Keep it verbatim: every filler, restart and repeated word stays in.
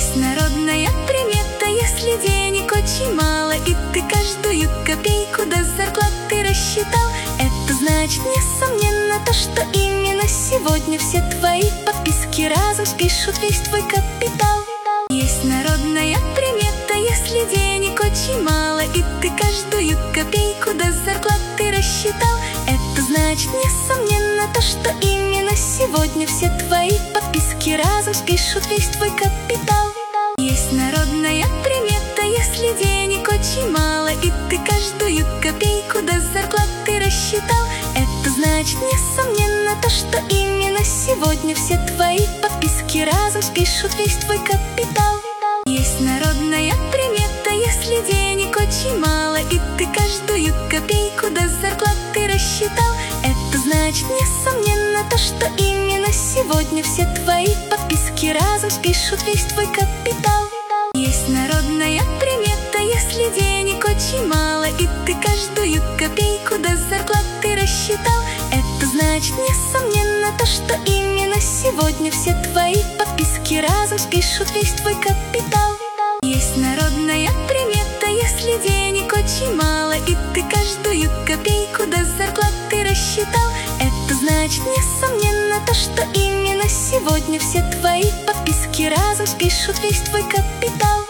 Есть народная примета: если денег очень мало, и ты каждую копейку до зарплаты рассчитал, это значит, несомненно, то, что именно сегодня все твои подписки разом спишут весь твой капитал. Есть народная примета: если денег очень мало, и ты каждую копейку до зарплаты рассчитал, это значит, несомненно, то, что именно сегодня все твои подписки разом спишут весь твой капитал. Есть народная примета: если денег очень мало, и ты каждую копейку до зарплаты рассчитал, это значит, несомненно, то, что именно сегодня все твои подписки разом спишут весь твой капитал. Есть народная примета: если денег очень мало, и ты каждую копейку до зарплаты рассчитал, это значит, несомненно, то, что именно сегодня все твои подписки разом спишут весь твой капитал. Есть народная примета: если денег очень мало, и ты каждую копейку до зарплаты рассчитал, это значит, несомненно, то, что именно сегодня все твои подписки разом спишут весь твой капитал. Есть народная примета: если денег очень мало, и ты каждую копейку до зарплаты рассчитал, это значит, несомненно, то, что именно сегодня все твои подписки разом спишут весь твой капитал.